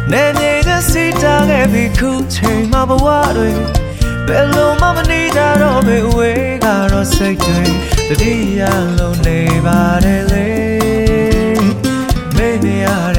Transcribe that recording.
နေနေတဲ့စီတာခဲ့ပြီးခုချိန်မှာဘဝတွေဘယ်လိုမှမနေကြတော့ပဲဝေးကတော့စိတ်တွေတတိယလုံးနေပါတယ်လေမေ့နေရ